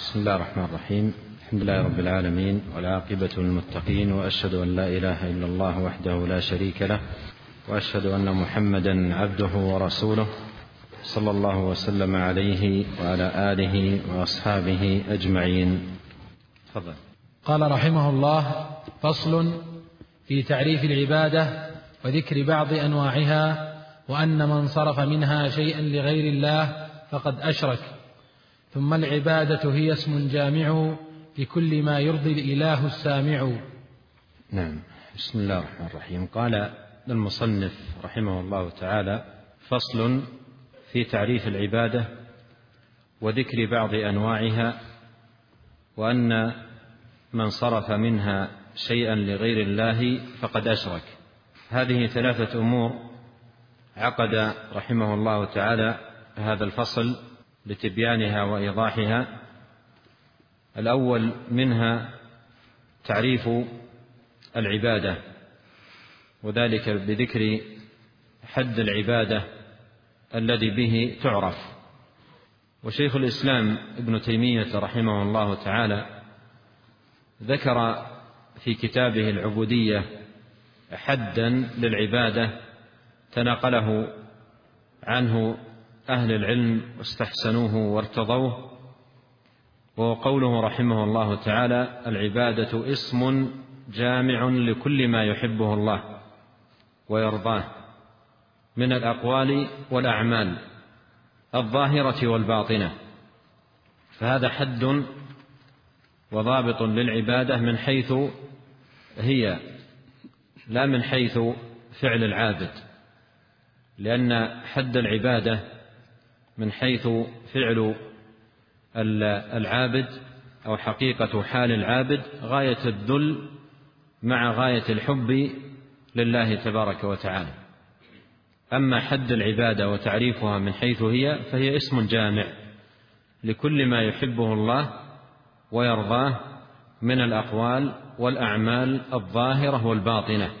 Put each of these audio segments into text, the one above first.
بسم الله الرحمن الرحيم. الحمد لله رب العالمين، والعاقبة للمتقين، وأشهد أن لا إله إلا الله وحده لا شريك له، وأشهد أن محمدا عبده ورسوله، صلى الله وسلم عليه وعلى آله وأصحابه أجمعين. تفضل. قال رحمه الله: فصل في تعريف العبادة وذكر بعض أنواعها، وأن من صرف منها شيئا لغير الله فقد أشرك. ثم العبادة هي اسم جامع لكل ما يرضي الإله السامع. نعم. بسم الله الرحمن الرحيم. قال المصنف رحمه الله تعالى: فصل في تعريف العبادة وذكر بعض أنواعها، وأن من صرف منها شيئا لغير الله فقد أشرك. هذه ثلاثة أمور عقد رحمه الله تعالى هذا الفصل لتبيانها وإيضاحها. الأول منها تعريف العبادة، وذلك بذكر حد العبادة الذي به تعرف. وشيخ الإسلام ابن تيمية رحمه الله تعالى ذكر في كتابه العبودية حدا للعبادة تناقله عنه أهل العلم واستحسنوه وارتضوه، وهو قوله رحمه الله تعالى: العبادة اسم جامع لكل ما يحبه الله ويرضاه من الأقوال والأعمال الظاهرة والباطنة. فهذا حد وضابط للعبادة من حيث هي، لا من حيث فعل العابد، لأن حد العبادة من حيث فعل العابد أو حقيقة حال العابد غاية الذل مع غاية الحب لله تبارك وتعالى. أما حد العبادة وتعريفها من حيث هي، فهي اسم جامع لكل ما يحبه الله ويرضاه من الأقوال والأعمال الظاهرة والباطنة.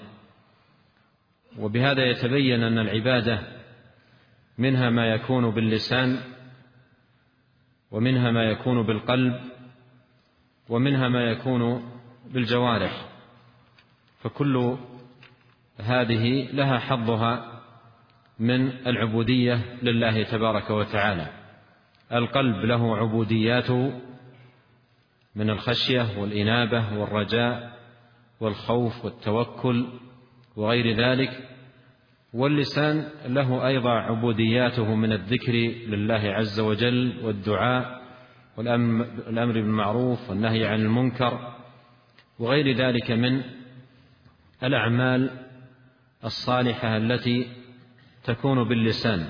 وبهذا يتبين أن العبادة منها ما يكون باللسان، ومنها ما يكون بالقلب، ومنها ما يكون بالجوارح، فكل هذه لها حظها من العبودية لله تبارك وتعالى. القلب له عبودياته من الخشية والإنابة والرجاء والخوف والتوكل وغير ذلك، واللسان له أيضا عبودياته من الذكر لله عز وجل والدعاء والأمر بالمعروف والنهي عن المنكر وغير ذلك من الأعمال الصالحة التي تكون باللسان.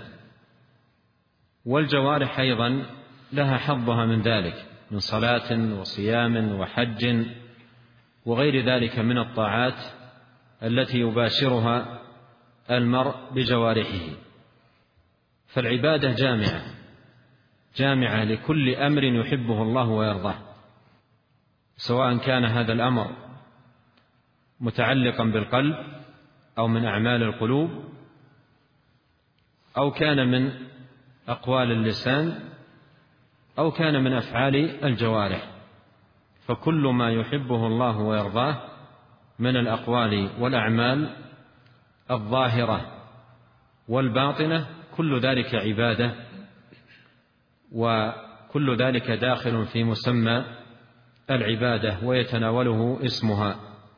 والجوارح أيضا لها حظها من ذلك، من صلاة وصيام وحج وغير ذلك من الطاعات التي يباشرها المرء بجوارحه. فالعبادة جامعة لكل أمر يحبه الله ويرضاه، سواء كان هذا الأمر متعلقا بالقلب أو من أعمال القلوب، أو كان من أقوال اللسان، أو كان من أفعال الجوارح. فكل ما يحبه الله ويرضاه من الأقوال والأعمال الظاهرة والباطنة كل ذلك عبادة، وكل ذلك داخل في مسمى العبادة ويتناوله اسمها.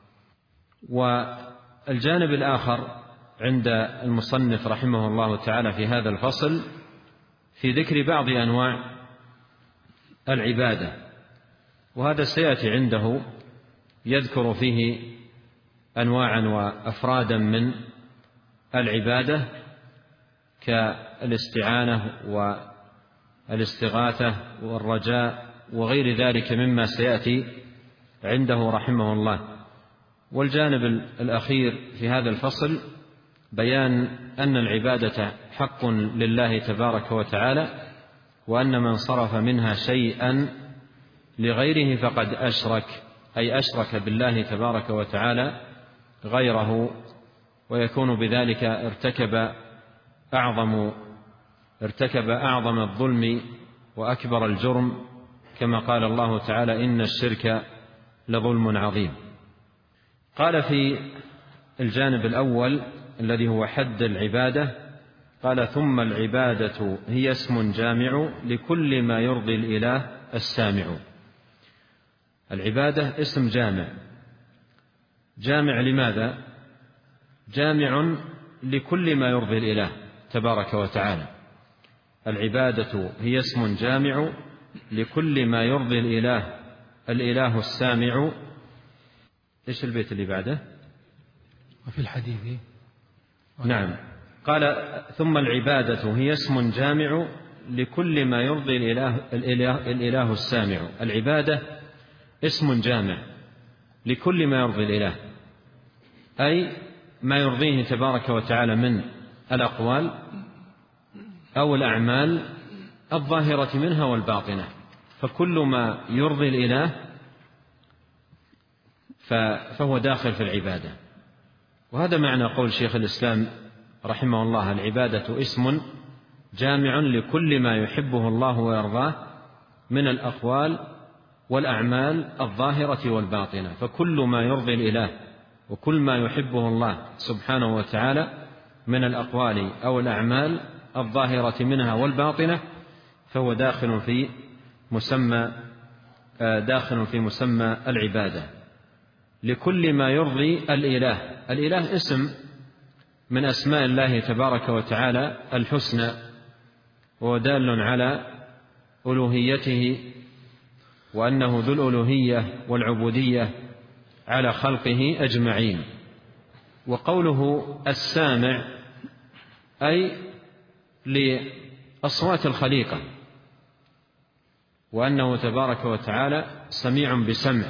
والجانب الآخر عند المصنف رحمه الله تعالى في هذا الفصل في ذكر بعض أنواع العبادة، وهذا سيأتي عنده يذكر فيه أنواعا وأفرادا من العبادة كالاستعانة والاستغاثة والرجاء وغير ذلك مما سيأتي عنده رحمه الله. والجانب الأخير في هذا الفصل بيان أن العبادة حق لله تبارك وتعالى، وأن من صرف منها شيئا لغيره فقد أشرك، أي أشرك بالله تبارك وتعالى غيره، ويكون بذلك ارتكب أعظم الظلم وأكبر الجرم، كما قال الله تعالى: إن الشرك لظلم عظيم. قال في الجانب الأول الذي هو حد العبادة، قال: ثم العبادة هي اسم جامع لكل ما يرضي الإله السامع. العبادة اسم جامع. جامع لماذا؟ جامع لكل ما يرضي الإله تبارك وتعالى. العبادة هي اسم جامع لكل ما يرضي الإله السامع. إيش البيت اللي بعده؟ وفي الحديث. نعم، قال: ثم العبادة هي اسم جامع لكل ما يرضي الإله السامع. العبادة اسم جامع لكل ما يرضي الإله، أي ما يرضيه تبارك وتعالى من الأقوال أو الأعمال الظاهرة منها والباطنة. فكل ما يرضي الإله فهو داخل في العبادة. وهذا معنى قول شيخ الإسلام رحمه الله: العبادة اسم جامع لكل ما يحبه الله ويرضاه من الأقوال والأعمال الظاهرة والباطنة. فكل ما يرضي الإله وكل ما يحبه الله سبحانه وتعالى من الأقوال أو الأعمال الظاهرة منها والباطنة فهو داخل في مسمى العبادة. لكل ما يرضي الإله. الإله اسم من أسماء الله تبارك وتعالى الحسنى، وهو دال على ألوهيته وأنه ذو الألوهية والعبودية على خلقه أجمعين. وقوله السامع أي لأصوات الخليقة، وأنه تبارك وتعالى سميع بسمع،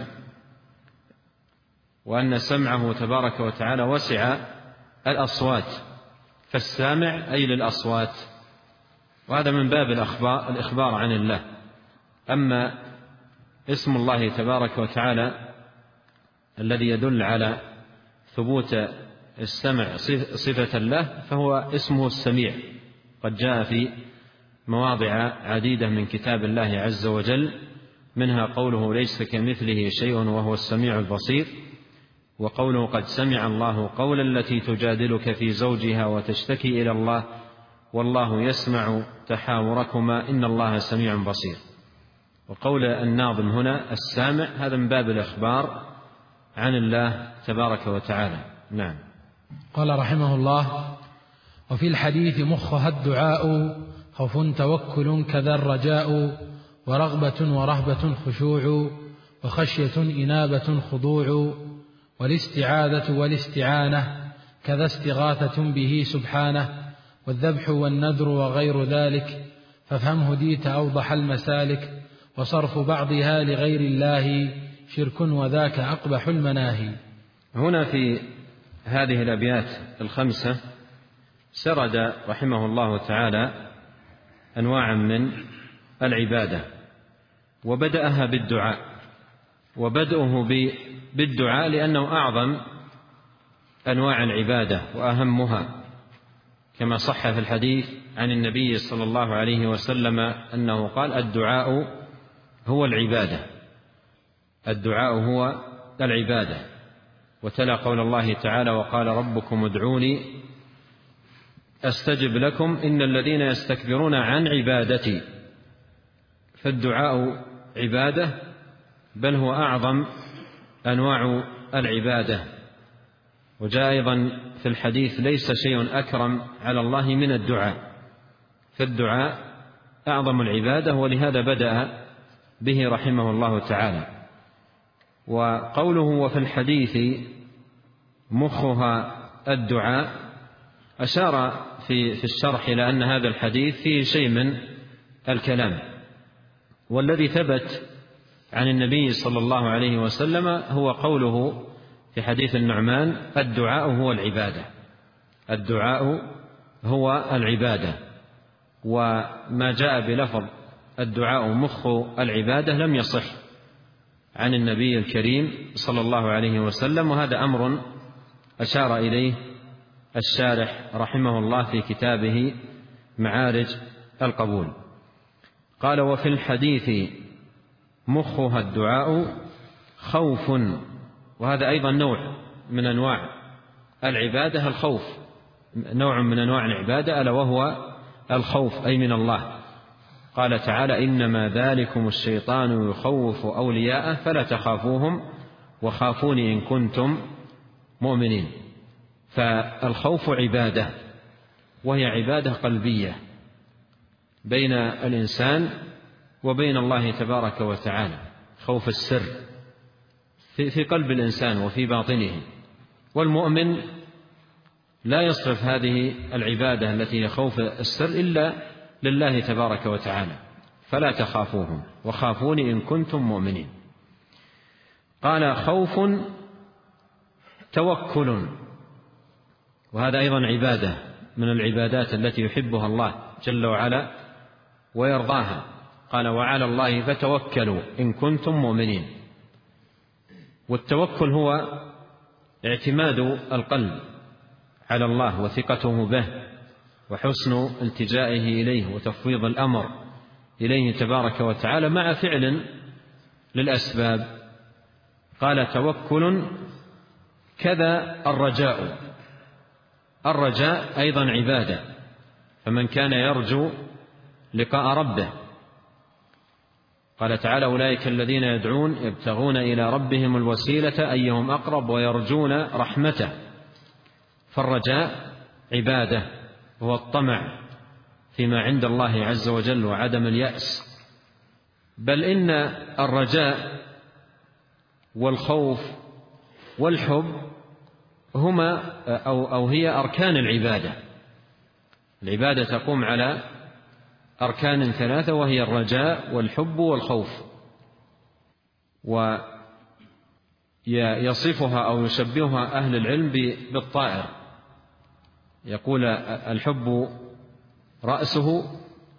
وأن سمعه تبارك وتعالى وسع الأصوات، فالسامع أي للأصوات. وهذا من باب الإخبار عن الله. أما اسم الله تبارك وتعالى الذي يدل على ثبوت السمع صفة له فهو اسمه السميع، قد جاء في مواضع عديدة من كتاب الله عز وجل، منها قوله: ليس كمثله شيء وهو السميع البصير، وقوله: قد سمع الله قول التي تجادلك في زوجها وتشتكي إلى الله والله يسمع تحاوركما إن الله سميع بصير. وقول الناظم هنا السامع هذا من باب الإخبار عن الله تبارك وتعالى. نعم. قال رحمه الله: وفي الحديث مخها الدعاء، خوف توكل كذا الرجاء، ورغبة ورهبة خشوع، وخشية إنابة خضوع، والاستعاذة والاستعانة كذا استغاثة به سبحانه، والذبح والنذر وغير ذلك، فافهم هديت أوضح المسالك، وصرف بعضها لغير الله شرك وذاك أقبح المناهي. هنا في هذه الأبيات الخمسة سرد رحمه الله تعالى أنواعا من العبادة، وبدأها بالدعاء، وبدأه بالدعاء لأنه أعظم أنواع العبادة وأهمها، كما صح في الحديث عن النبي صلى الله عليه وسلم أنه قال: الدعاء هو العبادة. الدعاء هو العبادة. وتلا قول الله تعالى: وقال ربكم ادعوني أستجب لكم إن الذين يستكبرون عن عبادتي. فالدعاء عبادة، بل هو أعظم أنواع العبادة. وجاء أيضا في الحديث: ليس شيء أكرم على الله من الدعاء. فالدعاء أعظم العبادة، ولهذا بدأ به رحمه الله تعالى. وقوله وفي الحديث مخها الدعاء أشار في الشرح إلى أن هذا الحديث فيه شيء من الكلام، والذي ثبت عن النبي صلى الله عليه وسلم هو قوله في حديث النعمان: الدعاء هو العبادة. الدعاء هو العبادة. وما جاء بلفظ الدعاء مخ العبادة لم يصح عن النبي الكريم صلى الله عليه وسلم، وهذا أمر أشار إليه الشارح رحمه الله في كتابه معارج القبول. قال: وفي الحديث مخها الدعاء خوف. وهذا أيضا نوع من أنواع العبادة، الخوف نوع من أنواع العبادة، ألا وهو الخوف أي من الله. قال تعالى: إنما ذلكم الشيطان يخوف أولياءه فلا تخافوهم وخافوني إن كنتم مؤمنين. فالخوف عبادة، وهي عبادة قلبية بين الإنسان وبين الله تبارك وتعالى، خوف السر في قلب الإنسان وفي باطنه. والمؤمن لا يصرف هذه العبادة التي هي خوف السر إلا لله تبارك وتعالى. فلا تخافوهم وخافوني إن كنتم مؤمنين. قال: خوف توكل، وهذا أيضا عبادة من العبادات التي يحبها الله جل وعلا ويرضاها. قال: وعلى الله فتوكلوا إن كنتم مؤمنين. والتوكل هو اعتماد القلب على الله وثقته به وحسن التجائه إليه وتفويض الأمر إليه تبارك وتعالى مع فعل للأسباب. قال: توكل كذا الرجاء. الرجاء أيضا عبادة، فمن كان يرجو لقاء ربه. قال تعالى: أولئك الذين يدعون يبتغون إلى ربهم الوسيلة أيهم أقرب ويرجون رحمته. فالرجاء عبادة، وهو الطمع فيما عند الله عز وجل وعدم اليأس. بل إن الرجاء والخوف والحب هما أو هي أركان العبادة. العبادة تقوم على أركان ثلاثة، وهي الرجاء والحب والخوف. ويصفها أو يشبهها أهل العلم بالطائر، يقول: الحب رأسه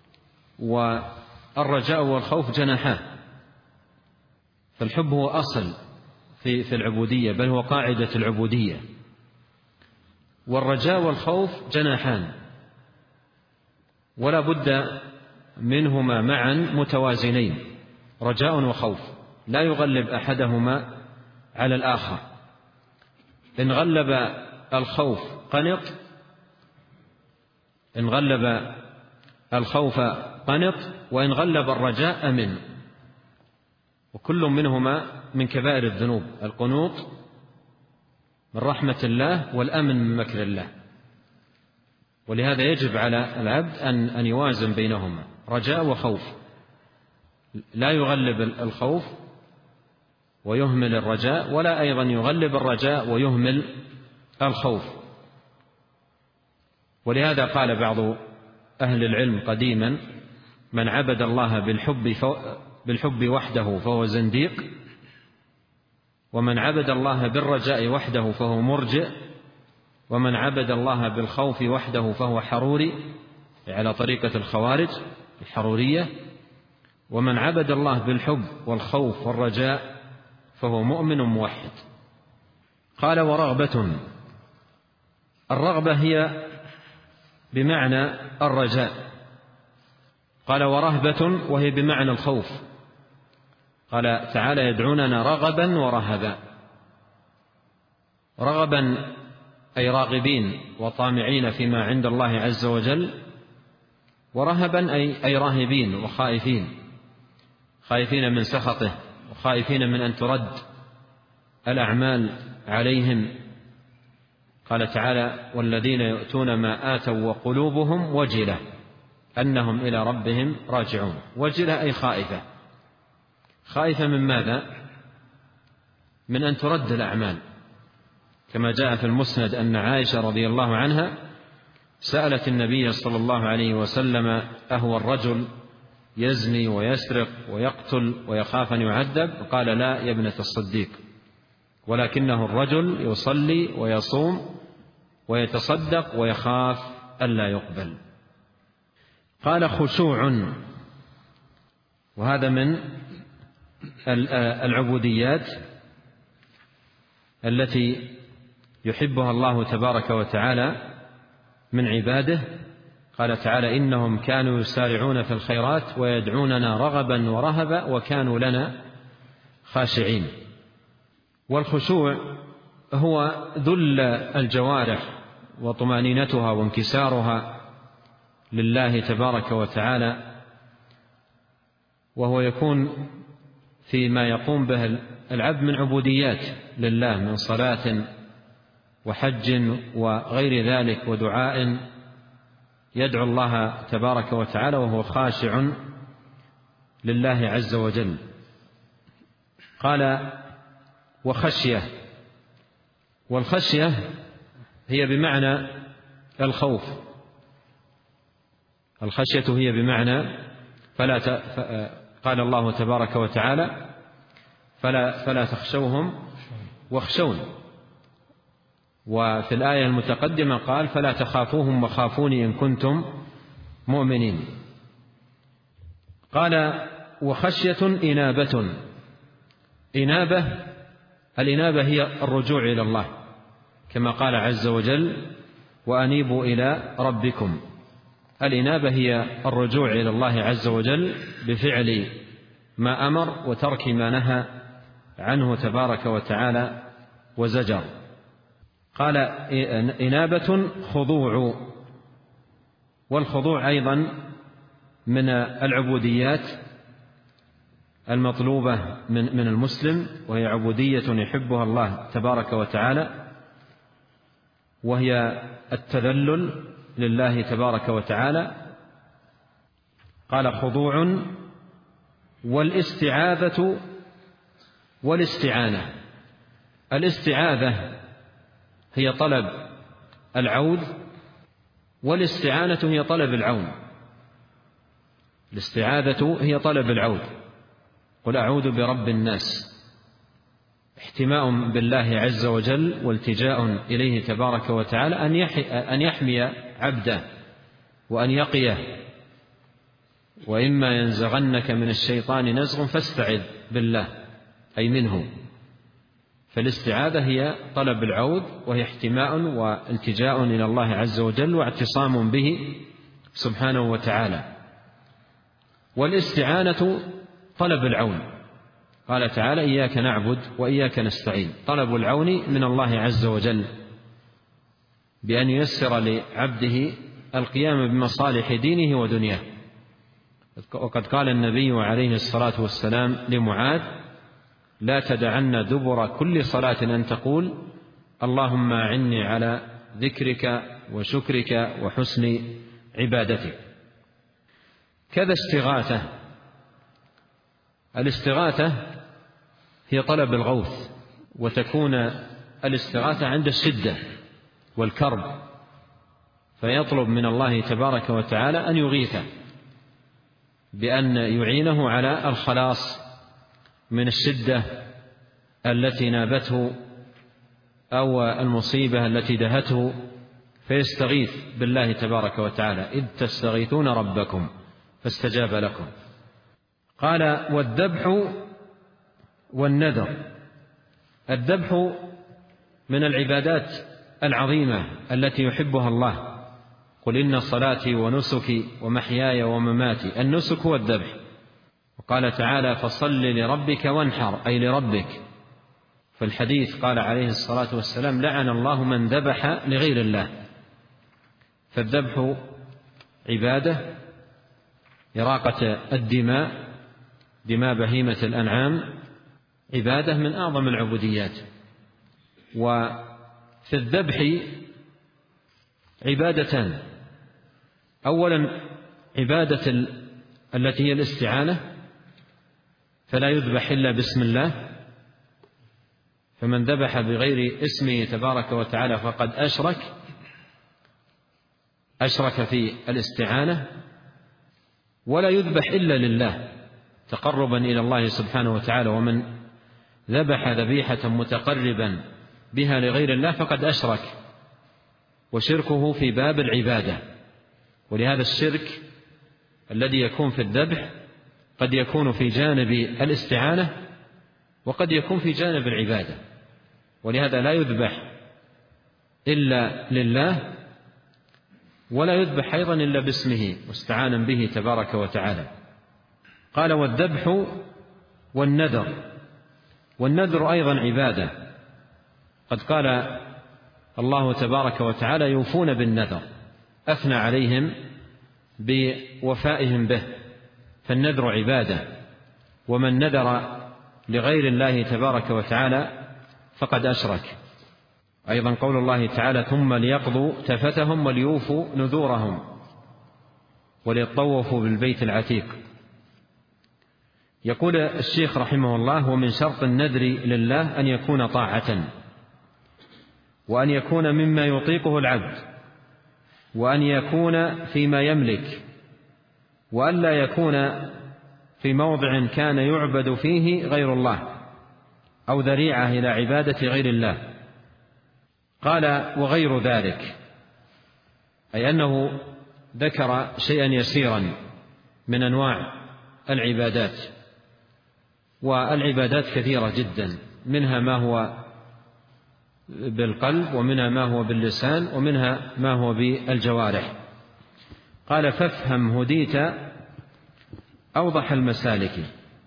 والرجاء والخوف جناحاه. فالحب هو أصل في العبودية، بل هو قاعدة العبودية. والرجاء والخوف جناحان، ولا بد منهما معا متوازنين، رجاء وخوف، لا يغلب أحدهما على الآخر. إن غلب الخوف قنط، إن غلب الخوف قنط، وإن غلب الرجاء أمن. وكل منهما من كبائر الذنوب، القنوط من رحمة الله والأمن من مكر الله. ولهذا يجب على العبد أن يوازن بينهما، رجاء وخوف، لا يغلب الخوف ويهمل الرجاء، ولا أيضا يغلب الرجاء ويهمل الخوف. ولهذا قال بعض أهل العلم قديما: من عبد الله بالحب وحده فهو زنديق، ومن عبد الله بالرجاء وحده فهو مرجئ، ومن عبد الله بالخوف وحده فهو حروري، على طريقة الخوارج الحرورية، ومن عبد الله بالحب والخوف والرجاء فهو مؤمن موحد. قال: ورغبة. الرغبة هي بمعنى الرجاء. قال: ورهبة، وهي بمعنى الخوف. قال تعالى: يدعوننا رغبا ورهبا. رغبا أي راغبين وطامعين فيما عند الله عز وجل، ورهبا أي راهبين وخائفين، خائفين من سخطه وخائفين من أن ترد الأعمال عليهم. قال تعالى: والذين يؤتون ما آتوا وقلوبهم وجلة أنهم إلى ربهم راجعون. وجلة أي خائفة. خائفة من ماذا؟ من أن ترد الأعمال، كما جاء في المسند أن عائشة رضي الله عنها سألت النبي صلى الله عليه وسلم: أهو الرجل يزني ويسرق ويقتل ويخاف أن يعذب؟ قال: لا يا ابنة الصديق، ولكنه الرجل يصلي ويصوم ويتصدق ويخاف ألا يقبل. قال: خشوع، وهذا من العبوديات التي يحبها الله تبارك وتعالى من عباده. قال تعالى: إنهم كانوا يسارعون في الخيرات ويدعوننا رغبا ورهبا وكانوا لنا خاشعين. والخشوع هو ذل الجوارح وطمأنينتها وانكسارها لله تبارك وتعالى، وهو يكون فيما يقوم به العبد من عبوديات لله، من صلاة وحج وغير ذلك، ودعاء يدعو الله تبارك وتعالى وهو خاشع لله عز وجل. قال: وخشية. والخشية هي بمعنى الخوف. الخشية هي بمعنى قال الله تبارك وتعالى: فلا تخشوهم واخشون. وفي الآية المتقدمة قال: فلا تخافوهم وخافوني إن كنتم مؤمنين. قال: وخشية إنابة. الإنابة هي الرجوع إلى الله، كما قال عز وجل: وأنيبوا إلى ربكم. الإنابة هي الرجوع إلى الله عز وجل بفعل ما أمر وترك ما نهى عنه تبارك وتعالى وزجر. قال: إنابة خضوع. والخضوع أيضا من العبوديات المطلوبة من المسلم، وهي عبودية يحبها الله تبارك وتعالى، وهي التذلل لله تبارك وتعالى. قال: خضوع والاستعاذة والاستعانة. الاستعاذة هي طلب العوذ، والاستعانة هي طلب العون. الاستعاذة هي طلب العوذ: قل أعوذ برب الناس، احتماء بالله عز وجل والتجاء إليه تبارك وتعالى أن يحمي عبده وأن يقيه. وإما ينزغنك من الشيطان نزغ فاستعذ بالله، أي منه. فالاستعاذة هي طلب العوذ، وهي احتماء والتجاء إلى الله عز وجل واعتصام به سبحانه وتعالى. والاستعانة طلب العون. قال تعالى: إياك نعبد وإياك نستعين. طلب العون من الله عز وجل بأن ييسر لعبده القيام بمصالح دينه ودنياه. وقد قال النبي عليه الصلاة والسلام لمعاذ: لا تدعن دبر كل صلاة أن تقول اللهم أعني على ذكرك وشكرك وحسن عبادتك. كذا استغاثة. الاستغاثة هي طلب الغوث، وتكون الاستغاثة عند الشدة والكرب، فيطلب من الله تبارك وتعالى أن يغيثه بأن يعينه على الخلاص من الشدة التي نابته أو المصيبة التي دهته، فيستغيث بالله تبارك وتعالى: إذ تستغيثون ربكم فاستجاب لكم. قال: والذبح والنذر. الذبح من العبادات العظيمة التي يحبها الله: قل إن صلاتي ونسكي ومحياي ومماتي. النسك هو الذبح. وقال تعالى: فصل لربك وانحر، أي لربك. في الحديث قال عليه الصلاة والسلام: لعن الله من ذبح لغير الله. فالذبح عبادة، إراقة الدماء، دماء بهيمة الأنعام، عبادة من أعظم العبوديات. وفي الذبح عبادتان: أولا عبادة التي هي الاستعانة، فلا يذبح إلا باسم الله، فمن ذبح بغير اسمه تبارك وتعالى فقد أشرك في الاستعانة. ولا يذبح إلا لله تقربا إلى الله سبحانه وتعالى، ومن ذبح ذبيحة متقربا بها لغير الله فقد أشرك، وشركه في باب العبادة. ولهذا الشرك الذي يكون في الذبح قد يكون في جانب الاستعانة وقد يكون في جانب العبادة، ولهذا لا يذبح إلا لله ولا يذبح أيضا إلا باسمه مستعانا به تبارك وتعالى. قال: والذبح والنذر. والنذر أيضا عبادة، قد قال الله تبارك وتعالى: يوفون بالنذر، أثنى عليهم بوفائهم به، فالنذر عبادة. ومن نذر لغير الله تبارك وتعالى فقد أشرك. أيضا قول الله تعالى: ثم ليقضوا تفتهم وليوفوا نذورهم وليطوفوا بالبيت العتيق. يقول الشيخ رحمه الله: ومن شرط النذر لله أن يكون طاعة، وأن يكون مما يطيقه العبد، وأن يكون فيما يملك، وأن لا يكون في موضع كان يعبد فيه غير الله أو ذريعة إلى عبادة غير الله. قال: وغير ذلك، أي أنه ذكر شيئا يسيرا من أنواع العبادات، والعبادات كثيرة جدا، منها ما هو بالقلب، ومنها ما هو باللسان، ومنها ما هو بالجوارح. قال: فافهم هديت أوضح المسالك.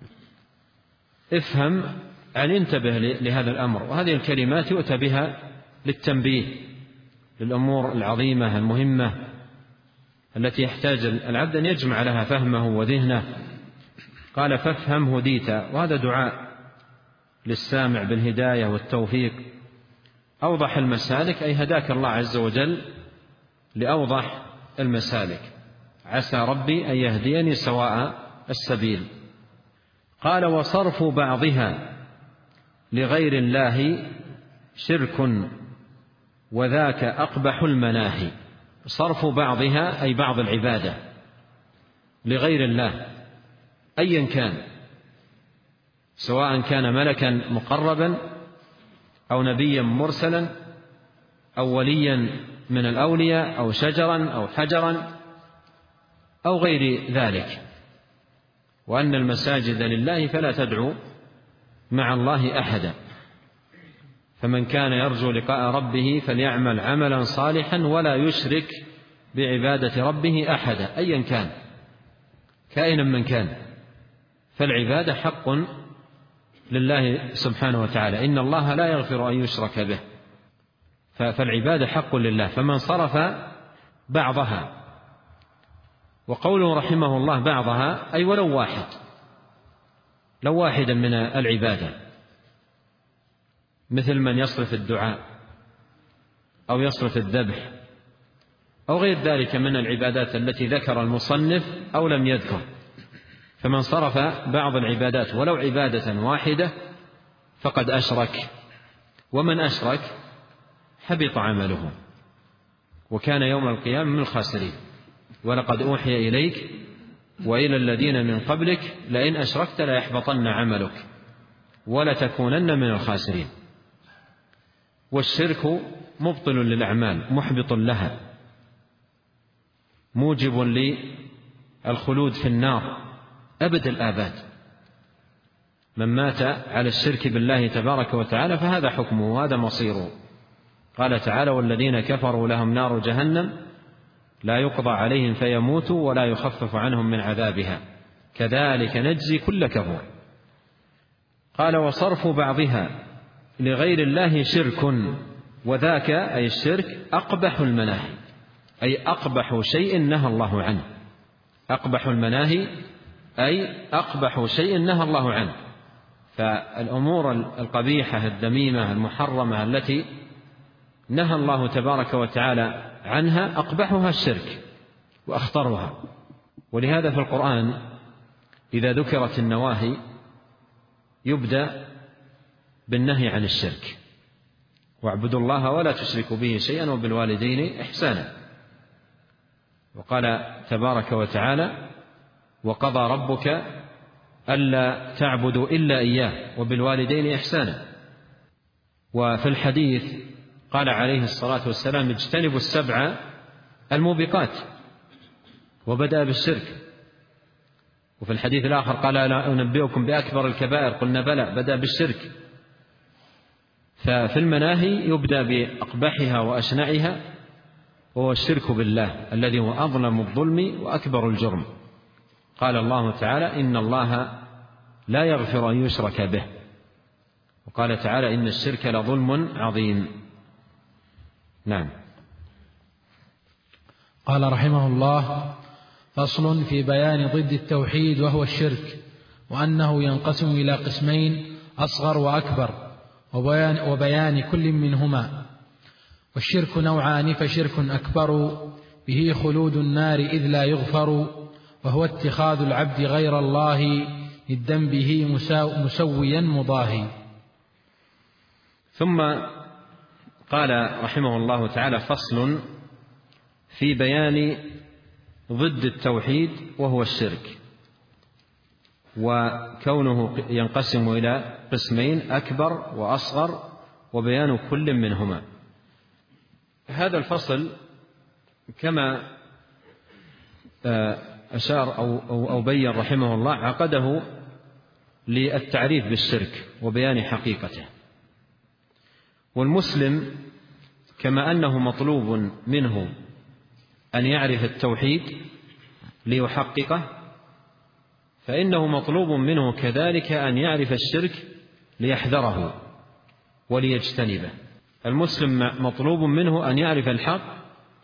افهم يعني انتبه لهذا الأمر، وهذه الكلمات يؤتى بها للتنبيه للأمور العظيمة المهمة التي يحتاج العبد أن يجمع لها فهمه وذهنه. قال: فافهم هديت، وهذا دعاء للسامع بالهداية والتوفيق. أوضح المسالك أي هداك الله عز وجل لأوضح المسالك، عسى ربي أن يهديني سواء السبيل. قال: وصرف بعضها لغير الله شرك وذاك أقبح المناهي. صرف بعضها أي بعض العبادة لغير الله أيا كان، سواء كان ملكا مقربا أو نبيا مرسلا أو وليا من الأولياء أو شجرا أو حجرا أو غير ذلك. وأن المساجد لله فلا تدعو مع الله أحدا، فمن كان يرجو لقاء ربه فليعمل عملا صالحا ولا يشرك بعبادة ربه أحدا أيا كان كائنا من كان. فالعبادة حق لله سبحانه وتعالى، إن الله لا يغفر أن يشرك به، فالعبادة حق لله. فمن صرف بعضها، وقوله رحمه الله بعضها أي ولو واحد، لو واحدا من العبادة، مثل من يصرف الدعاء أو يصرف الذبح أو غير ذلك من العبادات التي ذكر المصنف أو لم يذكر. فمن صرف بعض العبادات ولو عبادة واحدة فقد أشرك، ومن أشرك حبط عمله وكان يوم القيامة من الخاسرين. ولقد أوحي إليك وإلى الذين من قبلك لئن أشركت ليحبطن عملك ولتكونن من الخاسرين. والشرك مبطل للأعمال محبط لها، موجب للخلود في النار أبد الآباد. من مات على الشرك بالله تبارك وتعالى فهذا حكمه وهذا مصيره. قال تعالى: والذين كفروا لهم نار جهنم لا يقضى عليهم فيموتوا ولا يخفف عنهم من عذابها كذلك نجزي كل كفور. قال: وصرف بعضها لغير الله شرك وذاك أي الشرك أقبح المناهي، أي أقبح شيء نهى الله عنه. أقبح المناهي أي أقبح شيء نهى الله عنه. فالأمور القبيحة الذميمة المحرمة التي نهى الله تبارك وتعالى عنها أقبحها الشرك وأخطرها. ولهذا في القرآن إذا ذكرت النواهي يبدأ بالنهي عن الشرك: واعبدوا الله ولا تشركوا به شيئا وبالوالدين إحسانا. وقال تبارك وتعالى: وقضى ربك ألا تعبدوا إلا إياه وبالوالدين إحسانا. وفي الحديث قال عليه الصلاة والسلام: اجتنبوا السبع الموبقات، وبدأ بالشرك. وفي الحديث الآخر قال: لا أنبئكم بأكبر الكبائر، قلنا بلى، بدأ بالشرك. ففي المناهي يبدأ بأقبحها وأشنعها وهو الشرك بالله الذي هو أظلم الظلم وأكبر الجرم. قال الله تعالى: إن الله لا يغفر أن يشرك به، وقال تعالى: إن الشرك لظلم عظيم. نعم. قال رحمه الله: فصل في بيان ضد التوحيد وهو الشرك، وأنه ينقسم إلى قسمين: أصغر وأكبر، وبيان كل منهما. والشرك نوعان: فشرك أكبر به خلود النار إذ لا يغفر، وهو اتخاذ العبد غير الله ندا به مسويا مضاهي. ثم قال رحمه الله تعالى: فصل في بيان ضد التوحيد وهو الشرك، وكونه ينقسم إلى قسمين: أكبر وأصغر، وبيان كل منهما. هذا الفصل كما أشار أو بين رحمه الله عقده للتعريف بالشرك وبيان حقيقته. والمسلم كما أنه مطلوب منه أن يعرف التوحيد ليحققه، فإنه مطلوب منه كذلك أن يعرف الشرك ليحذره وليجتنبه. المسلم مطلوب منه أن يعرف الحق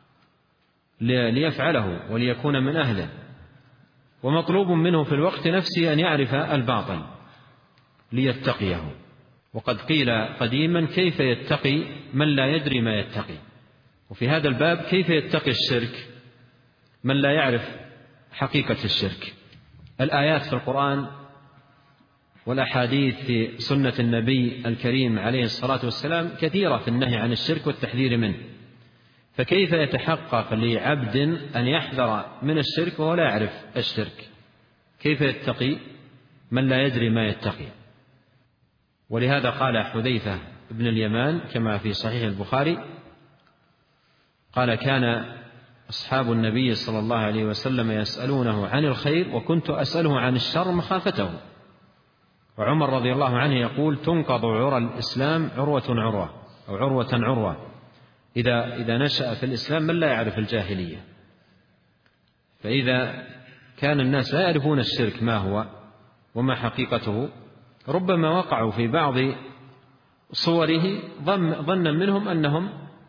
ليفعله وليكون من أهله، ومطلوب منه في الوقت نفسه أن يعرف الباطل ليتقيه. وقد قيل قديما: كيف يتقي من لا يدري ما يتقي؟ وفي هذا الباب: كيف يتقي الشرك من لا يعرف حقيقة الشرك؟ الآيات في القرآن والأحاديث في سنة النبي الكريم عليه الصلاة والسلام كثيرة في النهي عن الشرك والتحذير منه، فكيف يتحقق لعبد أن يحذر من الشرك وهو لا يعرف الشرك؟ كيف يتقي من لا يدري ما يتقي؟ ولهذا قال حذيفة بن اليمان كما في صحيح البخاري قال: كان أصحاب النبي صلى الله عليه وسلم يسألونه عن الخير وكنت أسأله عن الشر مخافته. وعمر رضي الله عنه يقول: تنقض عرى الإسلام عروة عروة أو عروة عروة، إذا نشأ في الإسلام من لا يعرف الجاهلية. فإذا كان الناس لا يعرفون الشرك ما هو وما حقيقته، ربما وقعوا في بعض صوره ظنا منهم أنهم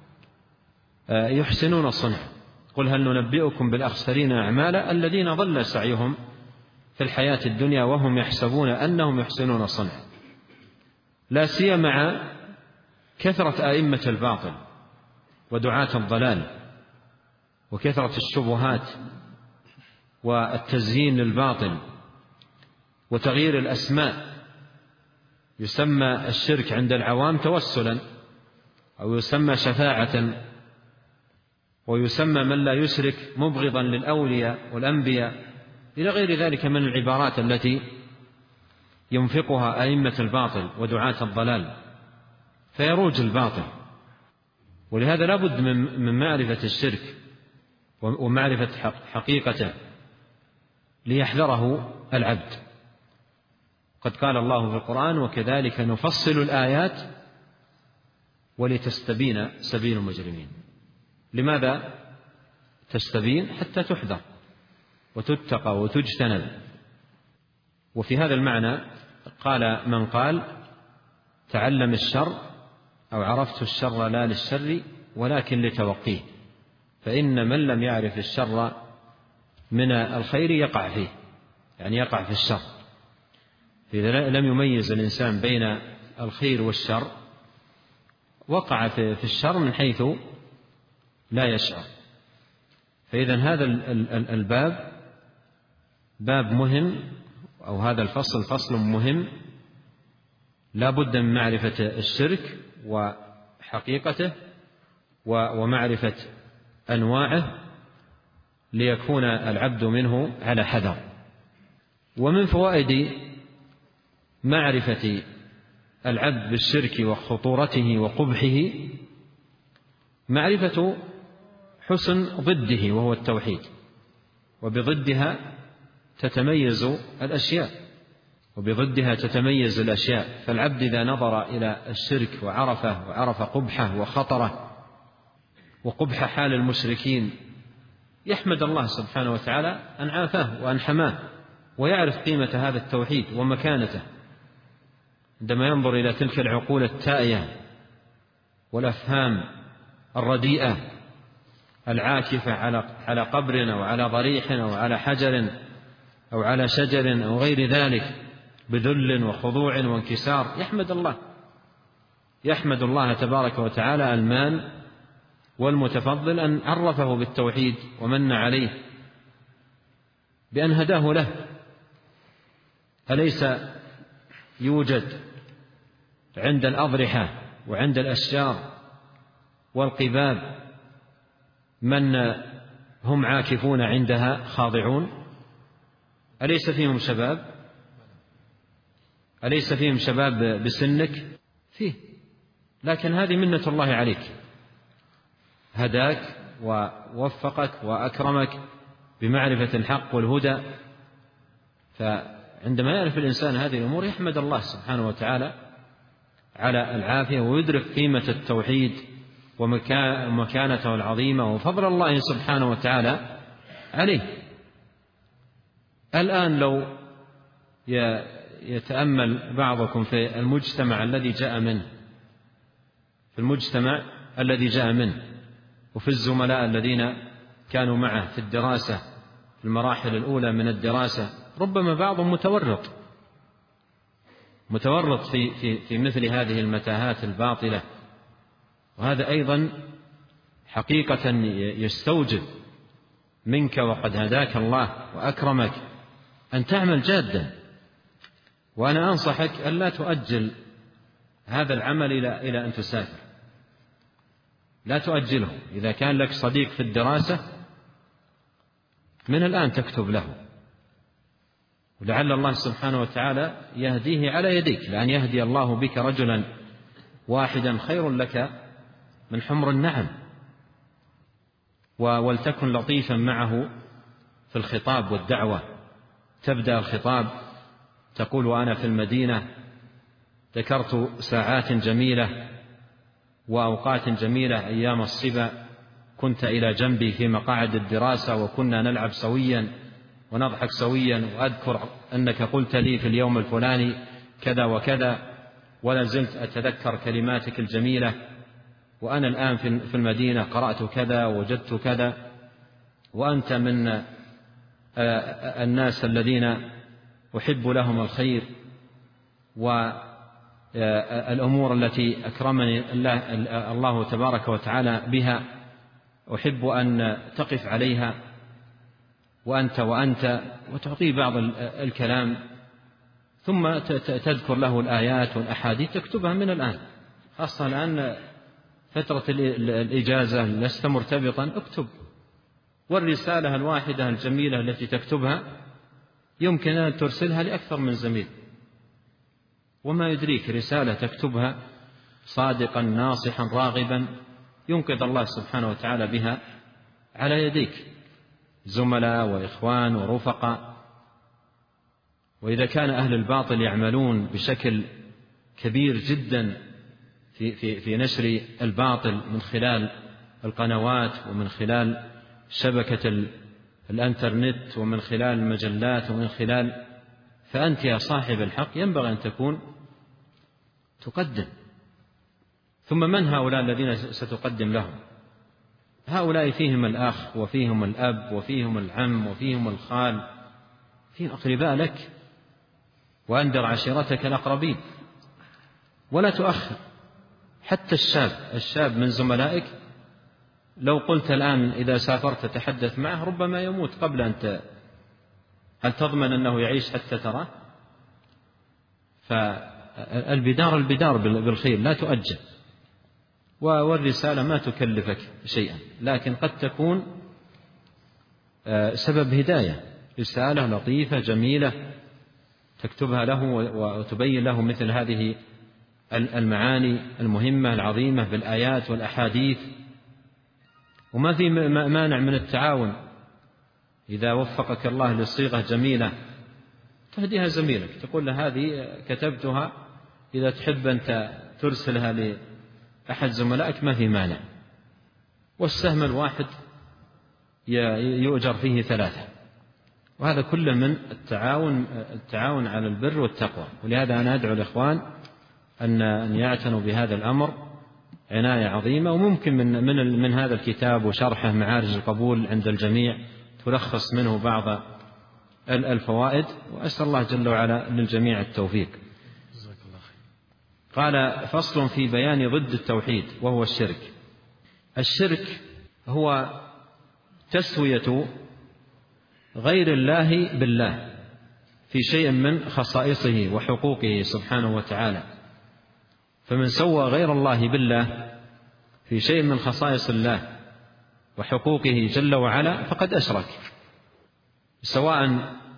يحسنون الصنع. قل هل ننبئكم بالأخسرين أعمالا الذين ضل سعيهم في الحياة الدنيا وهم يحسبون أنهم يحسنون الصنع. لا سيما مع كثرة أئمة الباطل ودعاة الضلال وكثرة الشبهات والتزيين للباطل وتغيير الأسماء. يسمى الشرك عند العوام توسلا، أو يسمى شفاعة، ويسمى من لا يشرك مبغضا للأولياء والأنبياء، إلى غير ذلك من العبارات التي ينفقها أئمة الباطل ودعاة الضلال فيروج الباطل. ولهذا لا بد من معرفة الشرك ومعرفة حقيقته ليحذره العبد. قد قال الله في القرآن: وكذلك نفصل الآيات ولتستبين سبيل المجرمين. لماذا تستبين؟ حتى تحذر وتتقى وتجتنب. وفي هذا المعنى قال من قال: تعلم الشر أو عرفت الشر لا للشر ولكن لتوقيه، فإن من لم يعرف الشر من الخير يقع فيه، يعني يقع في الشر. إذا لم يميز الإنسان بين الخير والشر وقع في الشر من حيث لا يشعر. فإذا هذا الباب باب مهم، أو هذا الفصل فصل مهم، لا بد من معرفة الشرك وحقيقته ومعرفة أنواعه ليكون العبد منه على حذر. ومن فوائد معرفة العبد بالشرك وخطورته وقبحه معرفة حسن ضده وهو التوحيد، وبضدها تتميز الأشياء. فالعبد إذا نظر إلى الشرك وعرف قبحه وخطره وقبح حال المشركين، يحمد الله سبحانه وتعالى أن عافاه وأن حماه، ويعرف قيمة هذا التوحيد ومكانته عندما ينظر إلى تلك العقول التائهة والأفهام الرديئة العاكفة على قبر أو على ضريح أو على حجر أو على شجر أو غير ذلك بذل وخضوع وانكسار. يحمد الله تبارك وتعالى المان والمتفضل أن عرفه بالتوحيد ومن عليه بأن هداه له. أليس يوجد عند الأضرحة وعند الأشجار والقباب من هم عاكفون عندها خاضعون؟ أليس فيهم شباب بسنك؟ فيه، لكن هذه منة الله عليك، هداك ووفقك وأكرمك بمعرفة الحق والهدى. فعندما يعرف الإنسان هذه الأمور يحمد الله سبحانه وتعالى على العافية، ويدرك قيمة التوحيد ومكانته العظيمة وفضل الله سبحانه وتعالى عليه. الآن لو يتأمل بعضكم في المجتمع الذي جاء منه وفي الزملاء الذين كانوا معه في الدراسة في المراحل الأولى من الدراسة، ربما بعضهم متورط في مثل هذه المتاهات الباطلة، وهذا أيضا حقيقة يستوجب منك وقد هداك الله وأكرمك أن تعمل جادا. وأنا أنصحك أن لا تؤجل هذا العمل إلى أن تسافر، لا تؤجله. إذا كان لك صديق في الدراسة من الآن تكتب له، ولعل الله سبحانه وتعالى يهديه على يديك، لأن يهدي الله بك رجلا واحدا خير لك من حمر النعم. ولتكن لطيفا معه في الخطاب والدعوة، تبدأ الخطاب تقول: وأنا في المدينة ذكرت ساعات جميلة وأوقات جميلة أيام الصبا، كنت إلى جنبي في مقاعد الدراسة وكنا نلعب سويا ونضحك سويا، وأذكر أنك قلت لي في اليوم الفلاني كذا وكذا، ولا زلت أتذكر كلماتك الجميلة، وأنا الآن في المدينة قرأت كذا ووجدت كذا، وأنت من الناس الذين أحب لهم الخير والأمور التي أكرمني الله تبارك وتعالى بها أحب أن تقف عليها، وأنت وتعطيه بعض الكلام، ثم تذكر له الآيات والأحاديث تكتبها من الآن، خاصة الآن فترة الإجازة لست مرتبطا، اكتب. والرسالة الواحدة الجميلة التي تكتبها يمكن أن ترسلها لأكثر من زميل، وما يدريك رسالة تكتبها صادقا ناصحا راغبا ينقذ الله سبحانه وتعالى بها على يديك زملاء وإخوان ورفقاء. وإذا كان أهل الباطل يعملون بشكل كبير جدا في نشر الباطل من خلال القنوات ومن خلال شبكة الانترنت ومن خلال المجلات فأنت يا صاحب الحق ينبغي أن تكون تقدم. ثم من هؤلاء الذين ستقدم لهم؟ هؤلاء فيهم الأخ وفيهم الأب وفيهم العم وفيهم الخال، فيهم أقرباء لك، وأنذر عشيرتك الأقربين. ولا تؤخر حتى الشاب من زملائك، لو قلت الآن إذا سافرت تحدث معه ربما يموت قبل أن هل تضمن أنه يعيش حتى تراه؟ فالبدار بالخير، لا تؤجل. والرسالة ما تكلفك شيئا، لكن قد تكون سبب هداية، رسالة لطيفة جميلة تكتبها له وتبين له مثل هذه المعاني المهمة العظيمة بالآيات والأحاديث. وما في مانع من التعاون، إذا وفقك الله لصيغة جميلة تهديها زميلك، تقول له هذه كتبتها، إذا تحب أنت ترسلها لأحد زملائك ما في مانع. والسهم الواحد يؤجر فيه 3. وهذا كله من التعاون على البر والتقوى. ولهذا أنا أدعو الإخوان أن يعتنوا بهذا الأمر عناية عظيمة. وممكن من هذا الكتاب وشرحه معارج القبول عند الجميع تلخص منه بعض الفوائد، وأسأل الله جل وعلا للجميع التوفيق. قال: فصل في بيان ضد التوحيد وهو الشرك. الشرك هو تسوية غير الله بالله في شيء من خصائصه وحقوقه سبحانه وتعالى. فمن سوى غير الله بالله في شيء من خصائص الله وحقوقه جل وعلا فقد أشرك، سواء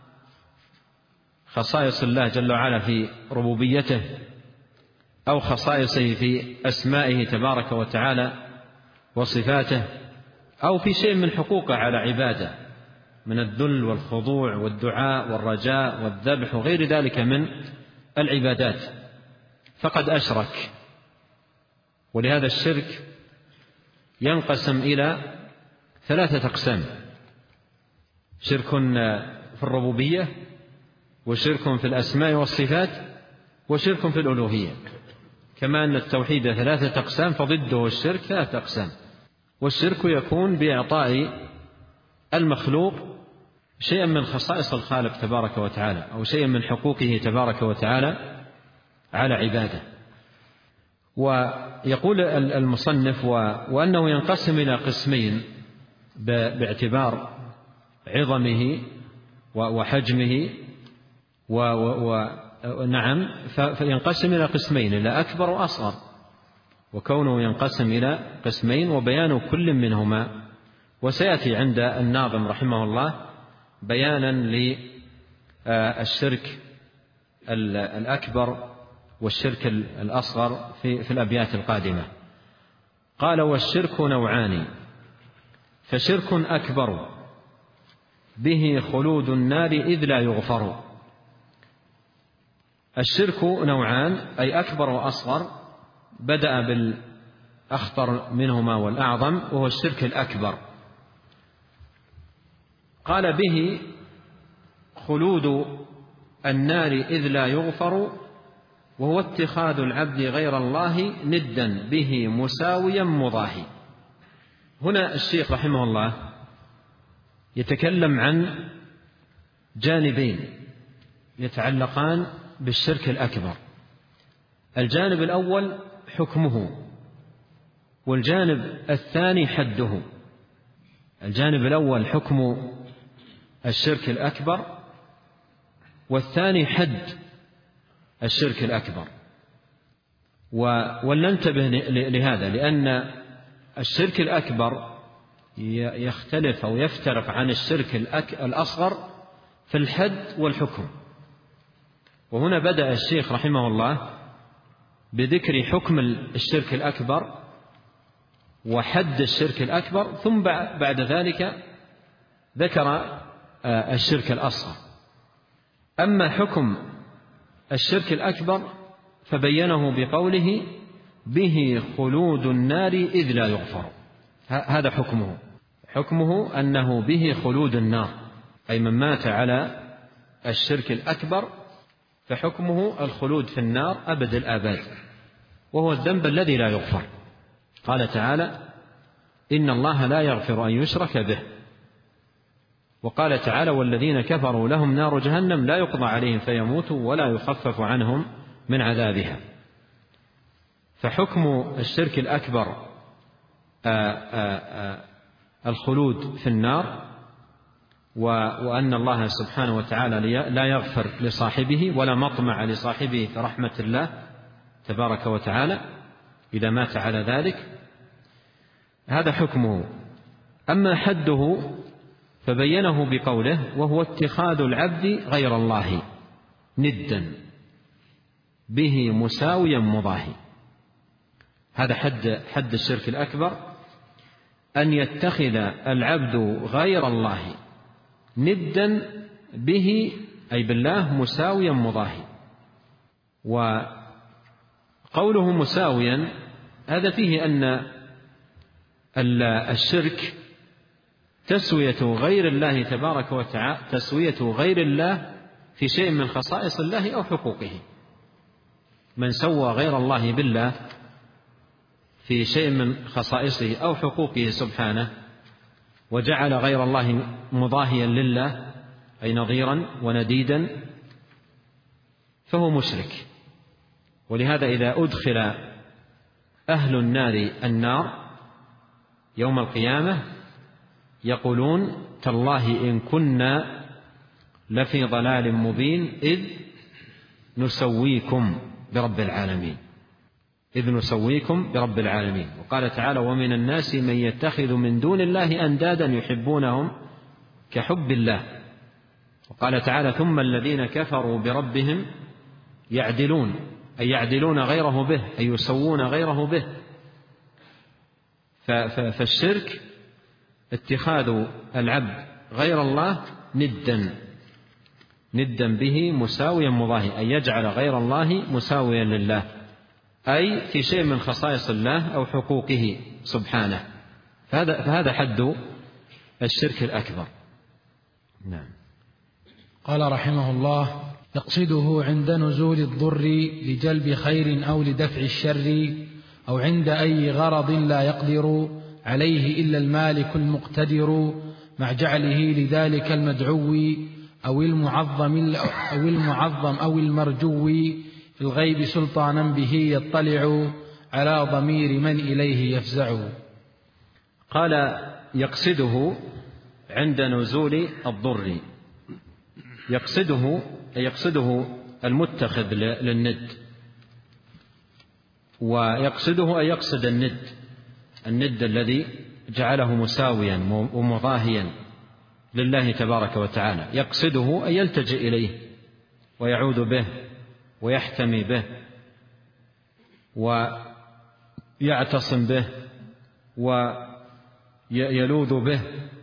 خصائص الله جل وعلا في ربوبيته أو خصائصه في أسمائه تبارك وتعالى وصفاته، أو في شيء من حقوقه على عباده من الذل والخضوع والدعاء والرجاء والذبح وغير ذلك من العبادات، فقد أشرك. ولهذا الشرك ينقسم إلى 3 أقسام: شرك في الربوبية، وشرك في الأسماء والصفات، وشرك في الألوهية. كما أن التوحيد 3 أقسام فضده الشرك 3 أقسام. والشرك يكون بإعطاء المخلوق شيئا من خصائص الخالق تبارك وتعالى أو شيئا من حقوقه تبارك وتعالى على عباده. ويقول المصنف: وأنه ينقسم إلى قسمين باعتبار عظمه وحجمه ونعم، فينقسم إلى قسمين: إلى أكبر وأصغر. وكونه ينقسم إلى قسمين وبيان كل منهما، وسيأتي عند الناظم رحمه الله بيانا للشرك الأكبر والشرك الأصغر في الأبيات القادمة. قال: والشرك نوعان، فشرك أكبر به خلود النار إذ لا يغفر. الشرك نوعان، أي أكبر وأصغر، بدأ بالأخطر منهما والأعظم وهو الشرك الأكبر. قال: به خلود النار إذ لا يغفر، وهو اتخاذ العبد غير الله ندا به مساويا مضاهي. هنا الشيخ رحمه الله يتكلم عن جانبين يتعلقان بالشرك الأكبر. الجانب الأول حكمه، والجانب الثاني حده. الجانب الأول حكم الشرك الأكبر، والثاني حد الشرك الأكبر. ولننتبه لهذا، لأن الشرك الأكبر يختلف أو يفترق عن الشرك الأصغر في الحد والحكم. وهنا بدأ الشيخ رحمه الله بذكر حكم الشرك الأكبر وحد الشرك الأكبر، ثم بعد ذلك ذكر الشرك الأصغر. أما حكم الشرك الأكبر فبينه بقوله: به خلود النار إذ لا يغفر. هذا حكمه أنه به خلود النار، أي من مات على الشرك الأكبر فحكمه الخلود في النار أبد الآباد، وهو الذنب الذي لا يغفر. قال تعالى: إن الله لا يغفر أن يشرك به. وقال تعالى: والذين كفروا لهم نار جهنم لا يقضى عليهم فيموتوا ولا يخفف عنهم من عذابها. فحكم الشرك الأكبر الخلود في النار، وأن الله سبحانه وتعالى لا يغفر لصاحبه ولا مطمع لصاحبه في رحمة الله تبارك وتعالى إذا مات على ذلك. هذا حكمه. أما حده فبينه بقوله: وهو اتخاذ العبد غير الله ندا به مساويا مضاهي. هذا حد الشرك الأكبر، أن يتخذ العبد غير الله ندا به، أي بالله، مساويا مضاهي. وقوله مساويا هذا فيه أن الشرك تسوية غير الله تبارك وتعالى، تسوية غير الله في شيء من خصائص الله أو حقوقه. من سوى غير الله بالله في شيء من خصائصه أو حقوقه سبحانه وجعل غير الله مضاهيا لله أي نظيرا ونديدا فهو مشرك. ولهذا إذا أدخل أهل النار النار يوم القيامة يقولون تالله إن كنا لفي ضلال مبين إذ نسويكم برب العالمين، إذ نسويكم برب العالمين. وقال تعالى ومن الناس من يتخذ من دون الله أندادا يحبونهم كحب الله. وقال تعالى ثم الذين كفروا بربهم يعدلون، أي يعدلون غيره به، أي يسوون غيره به. فالشرك اتخاذ العبد غير الله ندا به مساويا مضاهيا، أي يجعل غير الله مساويا لله، أي في شيء من خصائص الله أو حقوقه سبحانه. فهذا حد الشرك الأكبر. نعم. قال رحمه الله يقصده عند نزول الضر لجلب خير أو لدفع الشر أو عند أي غرض لا يقدر عليه إلا المالك المقتدر مع جعله لذلك المدعو أو المعظم أو المرجو في الغيب سلطانا به يطلع على ضمير من إليه يفزع. قال يقصده عند نزول الضر، يقصده المتخذ للند، ويقصده أن يقصد الند الذي جعله مساويا ومضاهيا لله تبارك وتعالى، يقصده أن يلتجئ إليه ويعوذ به ويحتمي به ويعتصم به ويلوذ به.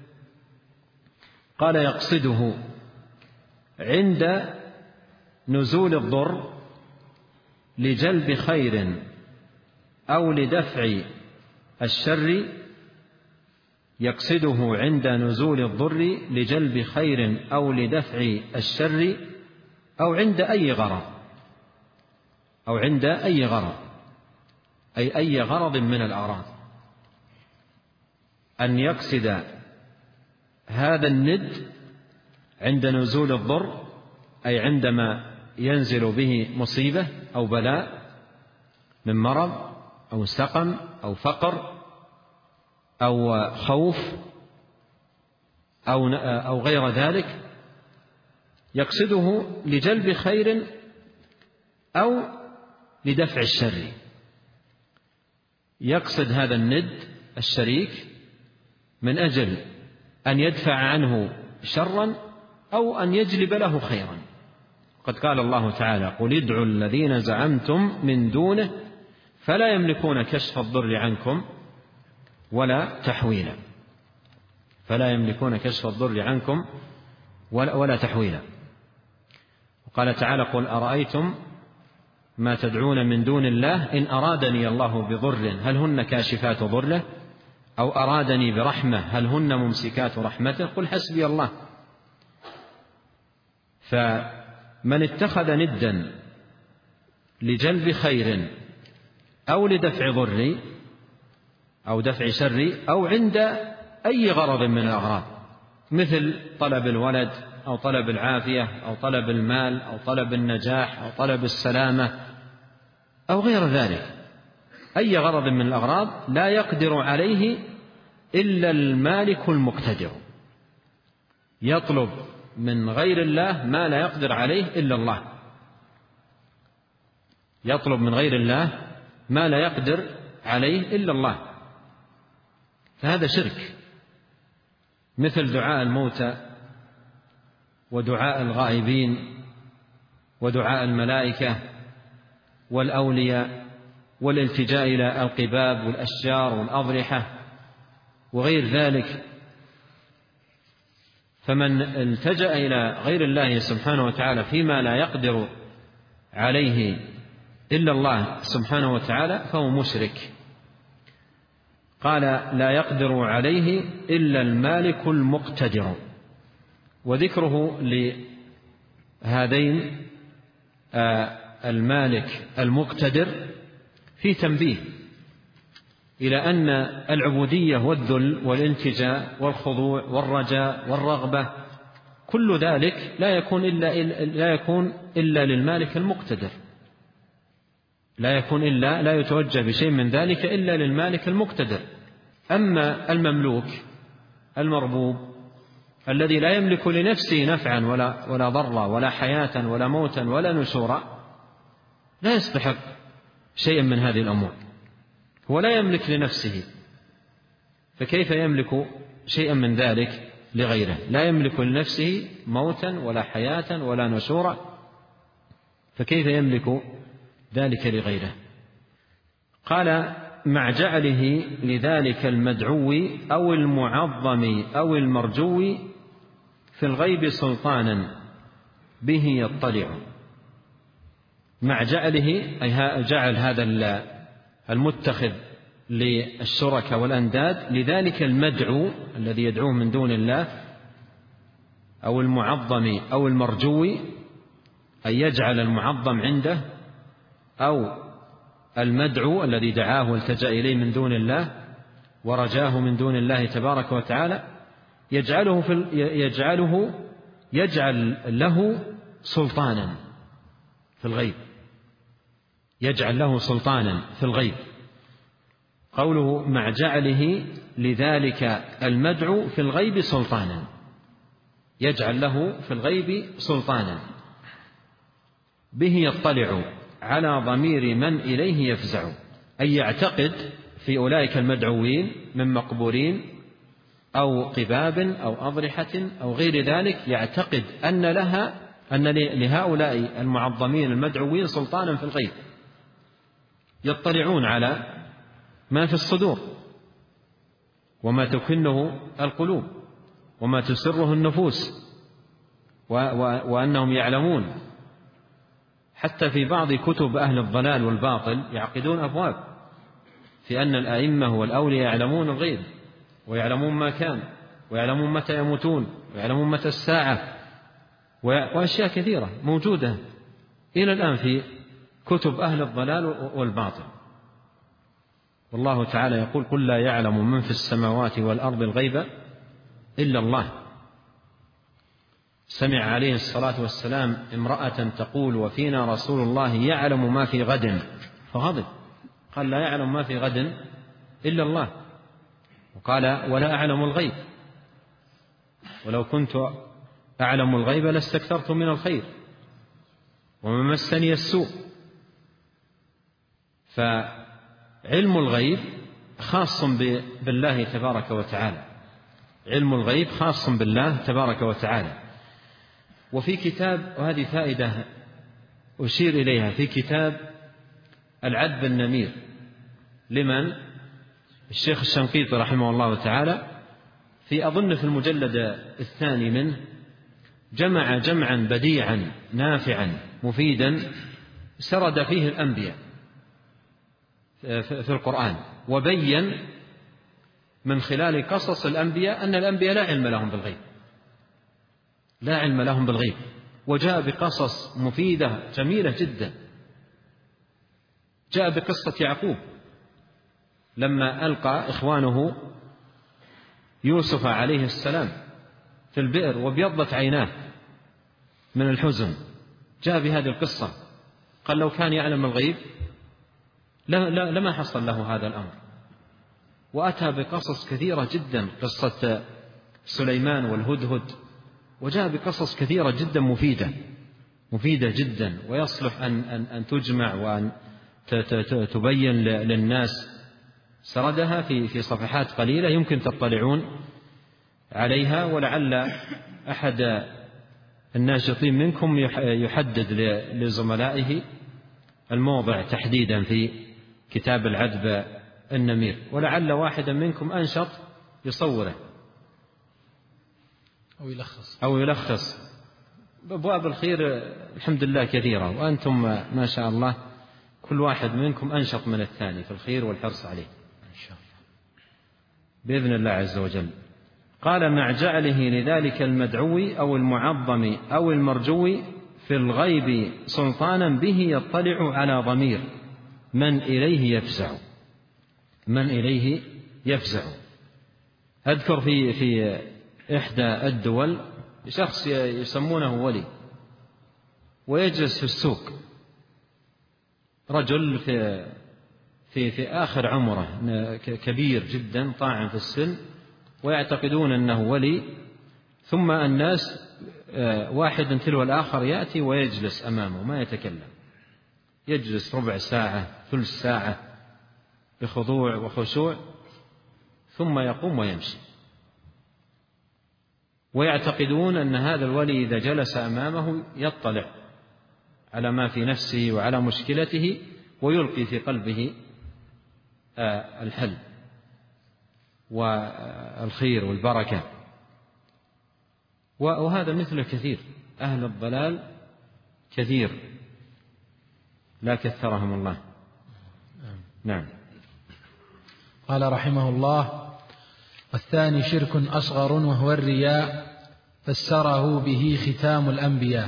قال يقصده عند نزول الضر لجلب خير أو لدفع الشر، يقصده عند نزول الضر لجلب خير أو لدفع الشر أو عند أي غرض، أي أي غرض من الأغراض، أن يقصد هذا الند عند نزول الضر، أي عندما ينزل به مصيبة أو بلاء من مرض أو سقم أو فقر أو خوف أو غير ذلك، يقصده لجلب خير أو لدفع الشر. يقصد هذا الند الشريك من أجل أن يدفع عنه شرا أو أن يجلب له خيرا. قد قال الله تعالى قل ادعوا الذين زعمتم من دونه فلا يملكون كشف الضر عنكم ولا تحويلا، فلا يملكون كشف الضر عنكم ولا تحويلا. وقال تعالى قل أرأيتم ما تدعون من دون الله إن أرادني الله بضر هل هن كاشفات ضره أو أرادني برحمة هل هن ممسكات رحمته قل حسبي الله. فمن اتخذ ندا لجلب خير أو لدفع ضر أو دفع شر أو عند أي غرض من الأغراض مثل طلب الولد أو طلب العافية أو طلب المال أو طلب النجاح أو طلب السلامة أو غير ذلك، أي غرض من الأغراض لا يقدر عليه إلا المالك المقتدر، يطلب من غير الله ما لا يقدر عليه إلا الله، يطلب من غير الله ما لا يقدر عليه إلا الله، فهذا شرك. مثل دعاء الموتى ودعاء الغائبين ودعاء الملائكة والأولياء والالتجاء إلى القباب والأشجار والأضرحة وغير ذلك. فمن التجأ إلى غير الله سبحانه وتعالى فيما لا يقدر عليه إلا الله سبحانه وتعالى فهو مشرك. قال: لا يقدر عليه إلا المالك المقتدر. وذكره لهذين المالك المقتدر في تنبيه إلى أن العبودية والذل والالتجاء والخضوع والرجاء والرغبة كل ذلك لا يكون إلا للمالك المقتدر، لا يتوجه بشيء من ذلك إلا للمالك المقتدر. أما المملوك المربوب الذي لا يملك لنفسه نفعا ولا ضرا ولا حياة ولا موتا ولا نشورا لا يستحق شيئا من هذه الأمور، هو لا يملك لنفسه، فكيف يملك شيئا من ذلك لغيره؟ لا يملك لنفسه موتا ولا حياة ولا نشورا، فكيف يملك ذلك لغيره؟ قال: مع جعله لذلك المدعو أو المعظم أو المرجو في الغيب سلطانا به يطلع. مع جعله أي جعل هذا المتخذ للشركاء والأنداد لذلك المدعو الذي يدعوه من دون الله أو المعظم أو المرجو، أن يجعل المعظم عنده أو المدعو الذي دعاه والتجأ إليه من دون الله ورجاه من دون الله تبارك وتعالى يجعل له سلطانا في الغيب، يجعل له سلطانا في الغيب. قوله: مع جعله لذلك المدعو في الغيب سلطانا، يجعل له في الغيب سلطانا به يطلع على ضمير من إليه يفزع، أي يعتقد في أولئك المدعوين من مقبورين أو قباب أو أضرحة أو غير ذلك، يعتقد أن لهؤلاء المعظمين المدعوين سلطانا في الغيب، يطلعون على ما في الصدور وما تكنه القلوب وما تسره النفوس، وأنهم يعلمون. حتى في بعض كتب أهل الضلال والباطل يعقدون أبواب في أن الأئمة والأولياء يعلمون الغيب ويعلمون ما كان ويعلمون متى يموتون ويعلمون متى الساعة، وأشياء كثيرة موجودة إلى الآن في كتب أهل الضلال والباطل. والله تعالى يقول: قل لا يعلم من في السماوات والأرض الغيب إلا الله. سمع عليه الصلاة والسلام امرأة تقول: وفينا رسول الله يعلم ما في غد، فغضب، قال: لا يعلم ما في غد إلا الله. وقال: ولا أعلم الغيب، ولو كنت أعلم الغيب لاستكثرت من الخير وما مسني السوء. فعلم الغيب خاص بالله تبارك وتعالى، علم الغيب خاص بالله تبارك وتعالى. وفي كتاب، وهذه فائدة أشير إليها، في كتاب العذب النمير لمن الشيخ الشنقيطي رحمه الله تعالى، أظن في المجلد الثاني منه، جمع جمعا بديعا نافعا مفيدا سرد فيه الأنبياء في القرآن، وبين من خلال قصص الأنبياء أن الأنبياء لا علم لهم بالغيب، لا علم لهم بالغيب، وجاء بقصص مفيدة جميلة جدا. جاء بقصة يعقوب لما ألقى إخوانه يوسف عليه السلام في البئر وابيضت عيناه من الحزن، جاء بهذه القصة، قال: لو كان يعلم الغيب لما حصل له هذا الأمر. وأتى بقصص كثيرة جدا، قصة سليمان والهدهد، وجاء بقصص كثيرة جدا مفيدة جدا، ويصلح أن تجمع وأن تبين للناس. سردها في صفحات قليلة يمكن تطلعون عليها، ولعل أحد الناشطين منكم يحدد لزملائه الموضع تحديدا في كتاب العذب النمير، ولعل واحدا منكم أنشط يصوره أو يلخص. أبواب الخير الحمد لله كثيرة، وأنتم ما شاء الله كل واحد منكم أنشط من الثاني في الخير والحرص عليه إن شاء الله. بإذن الله عز وجل. قال مع جعله لذلك المدعو أو المعظم أو المرجو في الغيب سلطانا به يطلع على ضمير من إليه يفزع. أذكر في إحدى الدول شخص يسمونه ولي، ويجلس في السوق، رجل في آخر عمره، كبير جدا طاعن في السن، ويعتقدون أنه ولي. ثم الناس واحد تلو الآخر يأتي ويجلس أمامه ما يتكلم، يجلس ربع ساعة ثلث ساعة بخضوع وخشوع، ثم يقوم ويمشي. ويعتقدون أن هذا الولي إذا جلس أمامه يطلع على ما في نفسه وعلى مشكلته ويلقي في قلبه الحل والخير والبركة. وهذا مثل كثير، أهل الضلال كثير لا كثرهم الله. نعم. قال رحمه الله: والثاني شرك أصغر وهو الرياء، فسره به ختام الأنبياء.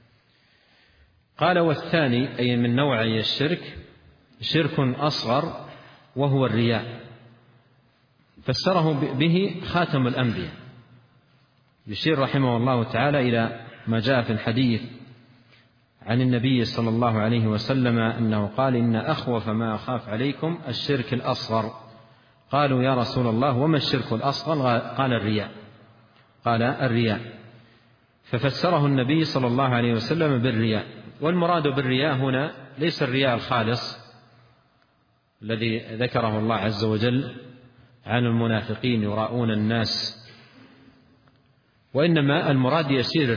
قال: والثاني أي من نوعي الشرك شرك أصغر وهو الرياء، فسره به خاتم الأنبياء. يشير رحمه الله تعالى إلى ما جاء في الحديث عن النبي صلى الله عليه وسلم أنه قال: إن أخوف ما أخاف عليكم الشرك الأصغر. قالوا: يا رسول الله وما الشرك الأصغر؟ قال: الرياء. ففسره النبي صلى الله عليه وسلم بالرياء. والمراد بالرياء هنا ليس الرياء الخالص الذي ذكره الله عز وجل عن المنافقين يراءون الناس، وإنما المراد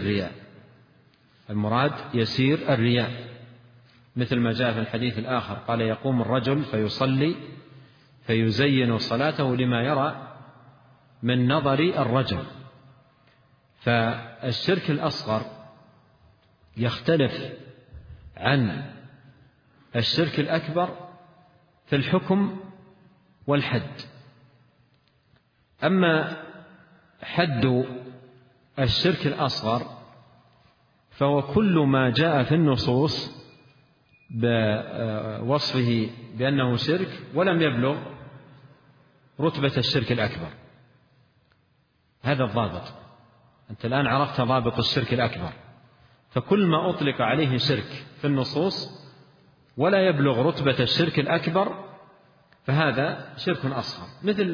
يسير الرياء، مثل ما جاء في الحديث الآخر قال: يقوم الرجل فيصلي فيزين صلاته لما يرى من نظر الرجل. فالشرك الأصغر يختلف عن الشرك الأكبر في الحكم والحد. أما حد الشرك الأصغر فهو كل ما جاء في النصوص بوصفه بأنه شرك ولم يبلغ رتبة الشرك الأكبر. هذا الضابط. أنت الآن عرفت ضابط الشرك الأكبر، فكل ما أطلق عليه شرك في النصوص ولا يبلغ رتبة الشرك الأكبر فهذا شرك أصغر، مثل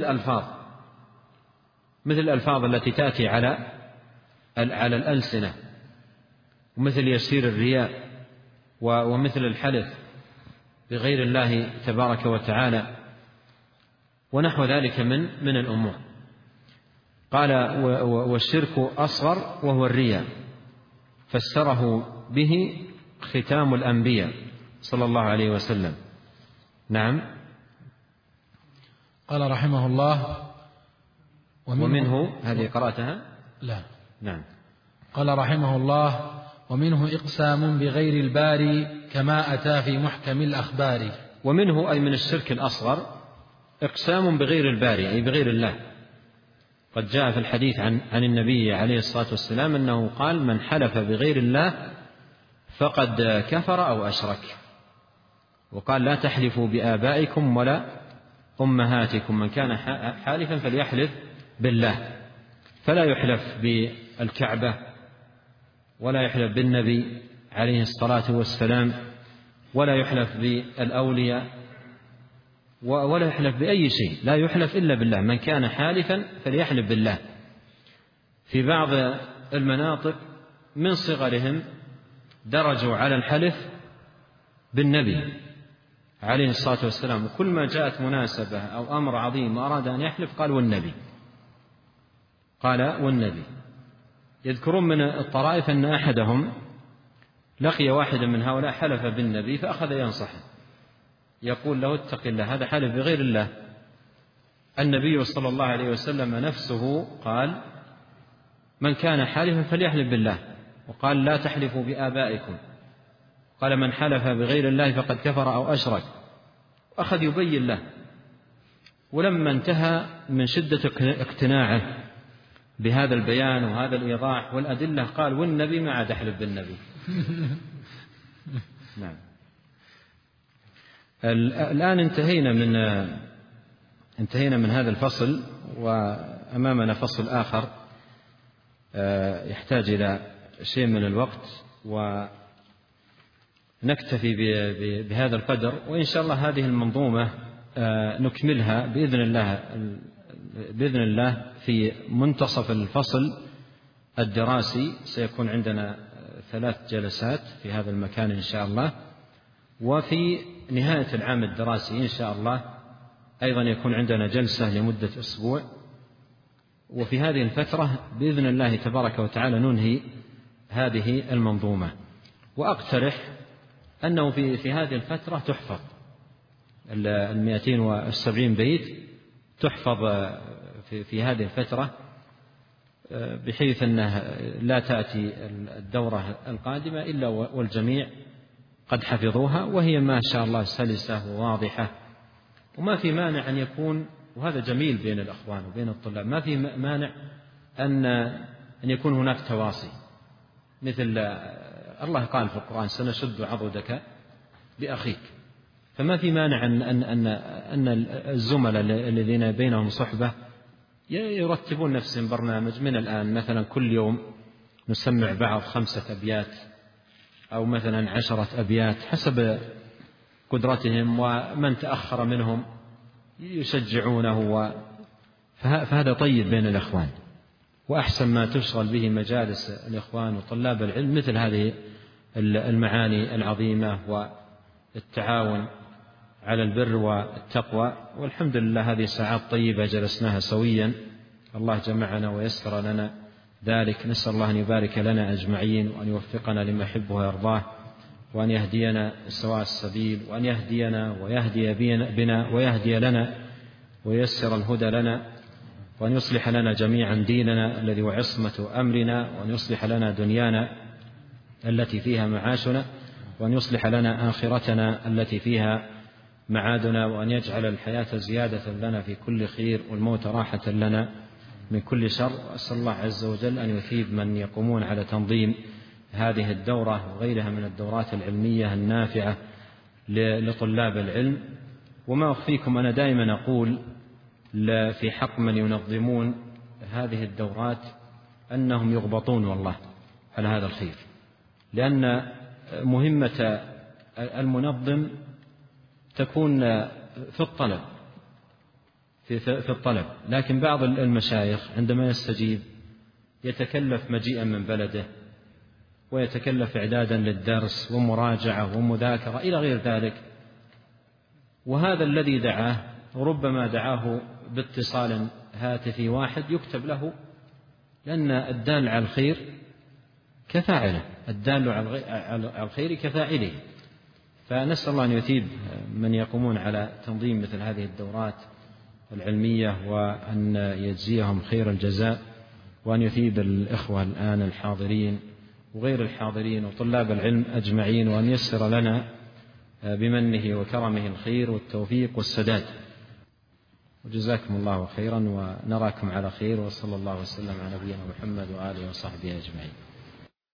الألفاظ التي تأتي على الألسنة، ومثل يسير الرياء، ومثل الحلف بغير الله تبارك وتعالى، ونحو ذلك من الأمور. قال: والشرك أصغر وهو الرياء، فسره به ختام الأنبياء صلى الله عليه وسلم. نعم. قال رحمه الله: ومنه هذه قرأتها؟ لا. نعم. قال رحمه الله: ومنه إقسام بغير الباري كما أتى في محكم الأخبار. ومنه أي من الشرك الأصغر إقسام بغير الباري أي بغير الله. قد جاء في الحديث عن النبي عليه الصلاة والسلام أنه قال: من حلف بغير الله فقد كفر أو أشرك. وقال: لا تحلفوا بآبائكم ولا أمهاتكم، من كان حالفا فليحلف بالله. فلا يحلف بالكعبة ولا يحلف بالنبي عليه الصلاة والسلام ولا يحلف بالأولياء ولا يحلف بأي شيء، لا يحلف إلا بالله. من كان حالفا فليحلف بالله. في بعض المناطق من صغرهم درجوا على الحلف بالنبي عليه الصلاة والسلام، وكل ما جاءت مناسبة أو أمر عظيم وأراد أن يحلف قال: والنبي. يذكرون من الطرائف أن أحدهم لقي واحدا من هؤلاء حلف بالنبي فأخذ ينصحه، يقول له: اتق الله، هذا حلف بغير الله. النبي صلى الله عليه وسلم نفسه قال: من كان حالفا فليحلف بالله، وقال: لا تحلفوا بآبائكم، قال: من حلف بغير الله فقد كفر أو أشرك، وأخذ يبين له. ولما انتهى من شدة اقتناعه بهذا البيان وهذا الإيضاح والأدلة قال: والنبي ما عاد أحلف بالنبي. نعم. الآن انتهينا من هذا الفصل، وأمامنا فصل آخر يحتاج إلى شيء من الوقت، ونكتفي بهذا القدر، وإن شاء الله هذه المنظومة نكملها بإذن الله في منتصف الفصل الدراسي. سيكون عندنا 3 جلسات في هذا المكان إن شاء الله، وفي نهاية العام الدراسي إن شاء الله أيضا يكون عندنا جلسة لمدة أسبوع. وفي هذه الفترة بإذن الله تبارك وتعالى ننهي هذه المنظومة. وأقترح أنه في هذه الفترة تحفظ 270 بيت، تحفظ في هذه الفترة، بحيث أنه لا تأتي الدورة القادمة إلا والجميع قد حفظوها، وهي ما شاء الله سلسة وواضحة. وما في مانع أن يكون، وهذا جميل بين الأخوان وبين الطلاب، ما في مانع أن يكون هناك تواصي، مثل الله قال في القرآن: سنشد عضدك بأخيك. فما في مانع أن الزملاء الذين بينهم صحبة يرتبون نفسهم برنامج من الآن، مثلا كل يوم نسمع بعض 5 أبيات أو مثلا 10 أبيات حسب قدرتهم، ومن تأخر منهم يشجعونه، فهذا طيب بين الإخوان. وأحسن ما تشغل به مجالس الإخوان وطلاب العلم مثل هذه المعاني العظيمة والتعاون على البر والتقوى. والحمد لله هذه ساعات طيبة جلسناها سويا، الله جمعنا ويسر لنا ذلك. نسأل الله أن يبارك لنا أجمعين، وأن يوفقنا لما يحبه ويرضاه، وأن يهدينا سواء السبيل، وأن يهدينا ويهدي بنا ويهدي لنا وييسر الهدى لنا، وأن يصلح لنا جميعا ديننا الذي هو عصمة أمرنا، وأن يصلح لنا دنيانا التي فيها معاشنا، وأن يصلح لنا آخرتنا التي فيها معادنا، وأن يجعل الحياة زيادة لنا في كل خير، والموت راحة لنا من كل شر. وأسأل الله عز وجل أن يثيب من يقومون على تنظيم هذه الدورة وغيرها من الدورات العلمية النافعة لطلاب العلم. وما أخفيكم، أنا دائما أقول في حق من ينظمون هذه الدورات أنهم يغبطون والله على هذا الخير، لأن مهمة المنظم تكون في الطلب، لكن بعض المشايخ عندما يستجيب يتكلف مجيئا من بلده، ويتكلف إعدادا للدرس ومراجعة ومذاكرة إلى غير ذلك. وهذا الذي دعاه ربما دعاه باتصال هاتفي واحد يكتب له، لأن الدال على الخير كفاعله، الدال على الخير كفاعله. فنسأل الله أن يثيب من يقومون على تنظيم مثل هذه الدورات العلمية، وأن يجزيهم خير الجزاء، وأن يثيب الإخوة الآن الحاضرين وغير الحاضرين وطلاب العلم أجمعين، وأن يسر لنا بمنه وكرمه الخير والتوفيق والسداد. وجزاكم الله خيرا، ونراكم على خير، وصلى الله وسلم على نبينا محمد وآله وصحبه أجمعين.